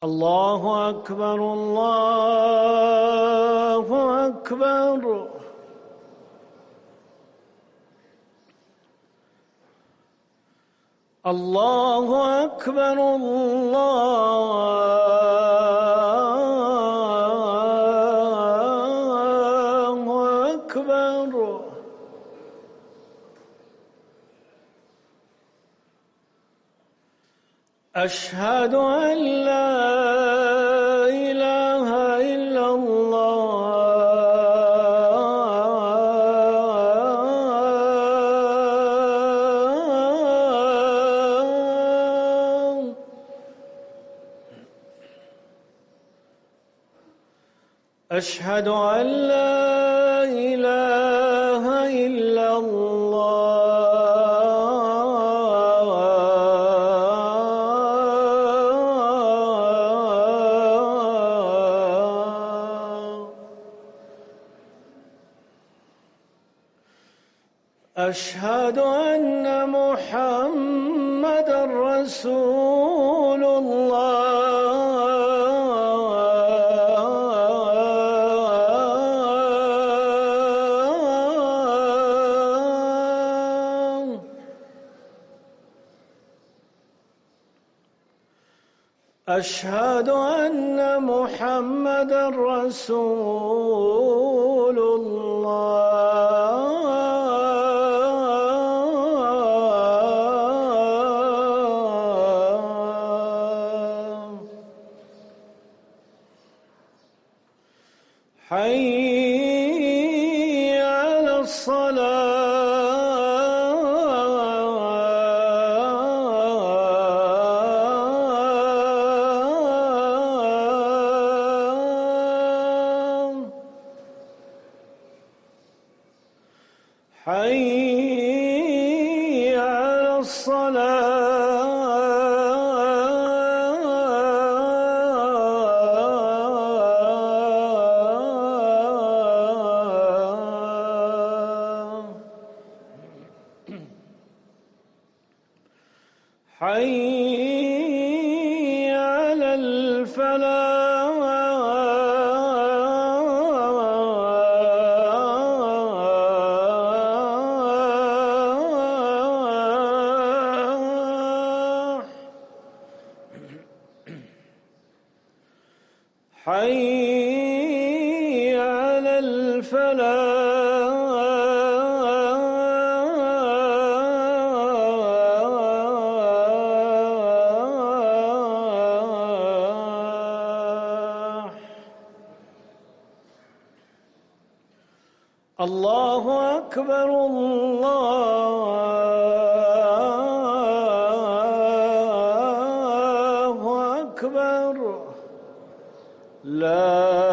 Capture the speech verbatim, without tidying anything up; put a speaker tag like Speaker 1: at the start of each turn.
Speaker 1: الله أكبر الله أكبر. الله أكبر الله أكبر. أشهد أن لا إله إلا الله. أشهد أن لا إله إلا الله. أشهد أن محمدًا رسول الله. أشهد أن محمدًا رسول الله. حي على الصلاة. حي على الصلاة. حي على الفلاح. حي على الفلاح. الله أكبر الله أكبر. لا